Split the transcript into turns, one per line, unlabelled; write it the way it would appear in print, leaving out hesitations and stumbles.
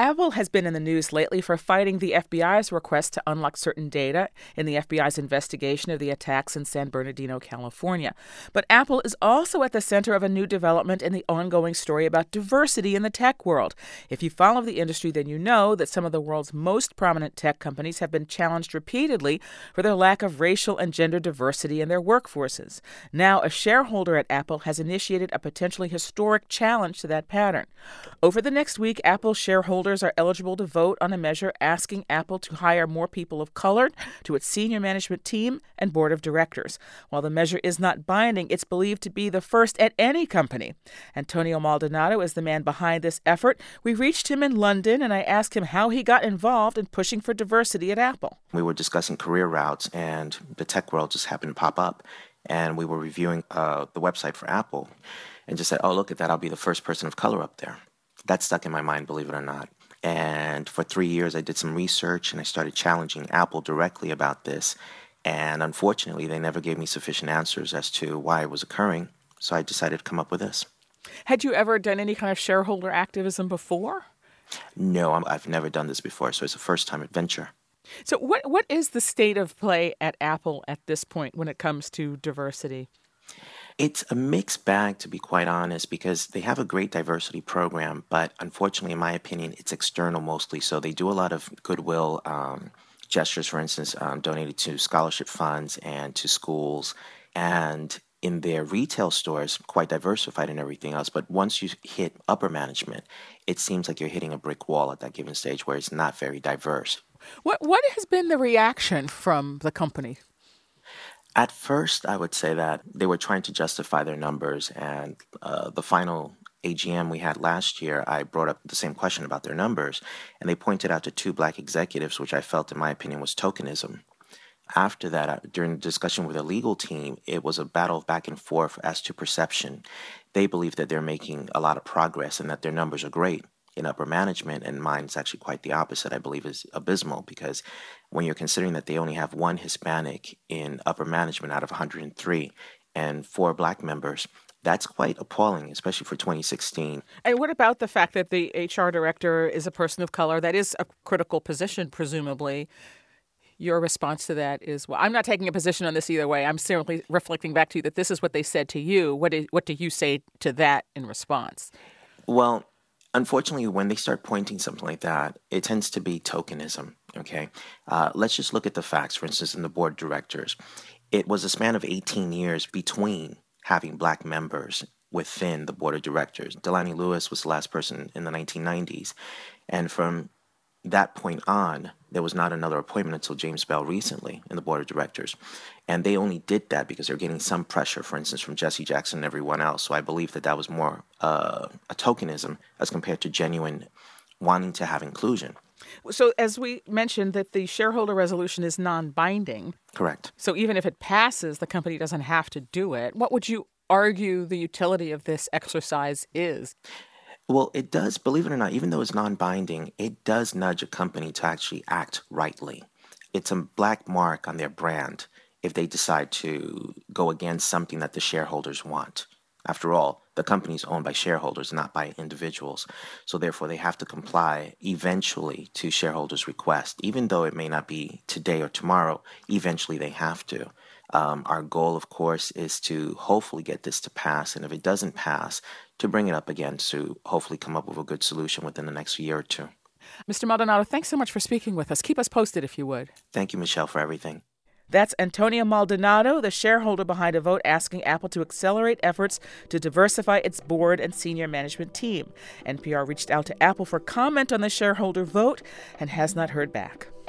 Apple has been in the news lately for fighting the FBI's request to unlock certain data in the FBI's investigation of the attacks in San Bernardino, California. But Apple is also at the center of a new development in the ongoing story about diversity in the tech world. If you follow the industry, then you know that some of the world's most prominent tech companies have been challenged repeatedly for their lack of racial and gender diversity in their workforces. Now, a shareholder at Apple has initiated a potentially historic challenge to that pattern. Over the next week, Apple shareholders are eligible to vote on a measure asking Apple to hire more people of color to its senior management team and board of directors. While the measure is not binding, it's believed to be the first at any company. Antonio Maldonado is the man behind this effort. We reached him in London, and I asked him how he got involved in pushing for diversity at Apple.
We were discussing career routes, and the tech world just happened to pop up. And we were reviewing the website for Apple and just said, oh, look at that. I'll be the first person of color up there. That stuck in my mind, believe it or not. And for 3 years, I did some research, and I started challenging Apple directly about this. And unfortunately, they never gave me sufficient answers as to why it was occurring. So I decided to come up with this.
Had you ever done any kind of shareholder activism before?
No, I've never done this before, so it's a first-time adventure.
So what is the state of play at Apple at this point when it comes to diversity?
It's a mixed bag, to be quite honest, because they have a great diversity program, but unfortunately, in my opinion, it's external mostly. So they do a lot of goodwill gestures, for instance, donated to scholarship funds and to schools. And in their retail stores, quite diversified and everything else. But once you hit upper management, it seems like you're hitting a brick wall at that given stage where it's not very diverse.
What has been the reaction from the company?
At first, I would say that they were trying to justify their numbers, and the final AGM we had last year, I brought up the same question about their numbers, and they pointed out to 2 black executives, which I felt, in my opinion, was tokenism. After that, during the discussion with the legal team, it was a battle of back and forth as to perception. They believe that they're making a lot of progress and that their numbers are great in upper management, and mine's actually quite the opposite. I believe is abysmal, because when you're considering that they only have 1 Hispanic in upper management out of 103 and 4 black members, that's quite appalling, especially for 2016.
And what about the fact that the HR director is a person of color? That is a critical position, presumably. Your response to that is, well, I'm not taking a position on this either way. I'm simply reflecting back to you that this is what they said to you. What do you say to that in response?
Well, unfortunately, when they start pointing something like that, it tends to be tokenism, okay? Let's just look at the facts, for instance, in the board of directors. It was a span of 18 years between having black members within the board of directors. Delaney Lewis was the last person in the 1990s. And from that point on, there was not another appointment until James Bell recently in the board of directors. And they only did that because they're getting some pressure, for instance, from Jesse Jackson and everyone else. So I believe that that was more a tokenism as compared to genuine wanting to have inclusion.
So as we mentioned, that the shareholder resolution is non-binding.
Correct.
So even if it passes, the company doesn't have to do it. What would you argue the utility of this exercise is?
Well, it does, believe it or not, even though it's non-binding, it does nudge a company to actually act rightly. It's a black mark on their brand if they decide to go against something that the shareholders want. After all, the company is owned by shareholders, not by individuals. So therefore, they have to comply eventually to shareholders' request. Even though it may not be today or tomorrow, eventually they have to. Our goal, of course, is to hopefully get this to pass. And if it doesn't pass, to bring it up again to hopefully come up with a good solution within the next year or two.
Mr. Maldonado, thanks so much for speaking with us. Keep us posted if you would.
Thank you, Michelle, for everything.
That's Antonio Maldonado, the shareholder behind a vote asking Apple to accelerate efforts to diversify its board and senior management team. NPR reached out to Apple for comment on the shareholder vote and has not heard back.